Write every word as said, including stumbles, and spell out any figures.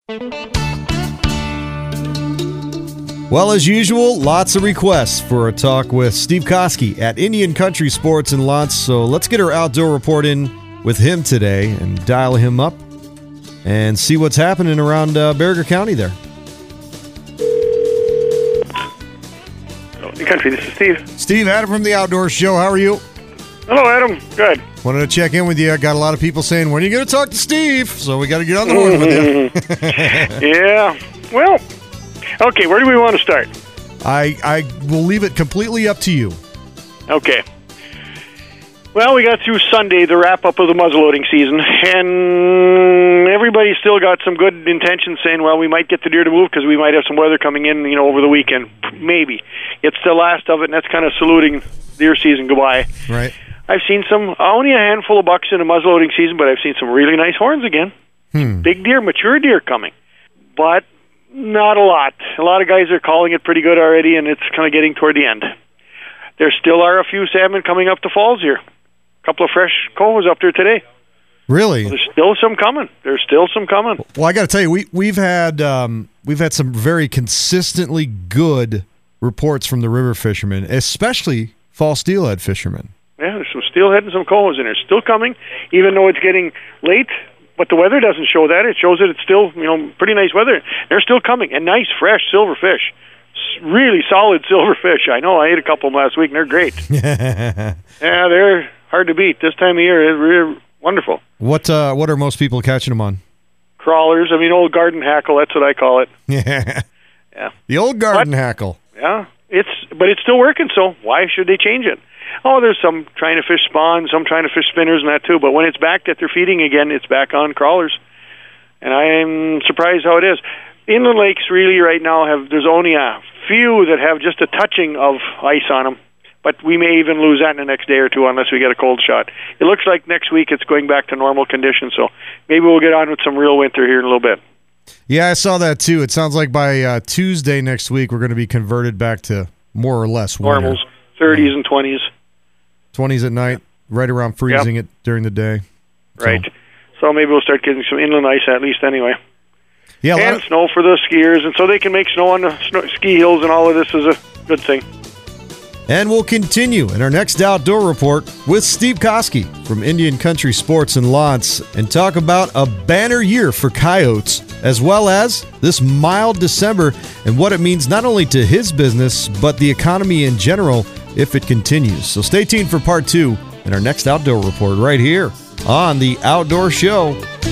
Well, as usual, lots of requests for a talk with Steve Koski at Indian Country Sports in Lantz. So let's get our outdoor report in with him today and dial him up and see what's happening around uh, Baraga County there. Indian Country, this is Steve. Steve, Adam from the Outdoor Show. How are you? Hello, Adam. Good. Wanted to check in with you. I got a lot of people saying, when are you going to talk to Steve? So we got to get on the horn with you. Yeah. Well, okay, where do we want to start? I I will leave it completely up to you. Okay. Well, we got through Sunday, the wrap-up of the muzzleloading season, and everybody still got some good intentions saying, well, we might get the deer to move because we might have some weather coming in, you know, over the weekend. Maybe. It's the last of it, and that's kind of saluting deer season goodbye. Right. I've seen some, only a handful of bucks in a muzzleloading season, but I've seen some really nice horns again. Hmm. Big deer, mature deer coming. But not a lot. A lot of guys are calling it pretty good already, and it's kind of getting toward the end. There still are a few salmon coming up the falls here. A couple of fresh cohos up there today. Really? There's still some coming. There's still some coming. Well, I got to tell you, we we've had um, we've had some very consistently good reports from the river fishermen, especially fall steelhead fishermen. Yeah, there's some steelhead and some cohos in there. Still coming, even though it's getting late. But the weather doesn't show that. It shows that it's still, you know, pretty nice weather. They're still coming, and nice, fresh silver fish. Really solid silver fish. I know. I ate a couple of them last week, and they're great. Yeah, they're hard to beat this time of year. They're wonderful. What uh, what are most people catching them on? Crawlers. I mean, old garden hackle. That's what I call it. Yeah. Yeah. The old garden but, hackle. Yeah. It's but it's still working. So why should they change it? Oh, there's some trying to fish spawn, some trying to fish spinners and that too. But when it's back that they're feeding again, it's back on crawlers. And I'm surprised how it is. Inland lakes really right now have, there's only a few that have just a touching of ice on them. But we may even lose that in the next day or two unless we get a cold shot. It looks like next week it's going back to normal conditions. So maybe we'll get on with some real winter here in a little bit. Yeah, I saw that too. It sounds like by uh, Tuesday next week we're going to be converted back to more or less winter. Normals, thirties and twenties. twenties at night, right around freezing yep. it during the day. So. Right. So maybe we'll start getting some inland ice at least anyway. Yeah, and of- snow for the skiers, and so they can make snow on the snow, ski hills, and all of this is a good thing. And we'll continue in our next Outdoor Report with Steve Koski from Indian Country Sports in Lantz and talk about a banner year for coyotes, as well as this mild December and what it means not only to his business, but the economy in general if it continues. So stay tuned for part two in our next Outdoor Report right here on the Outdoor Show.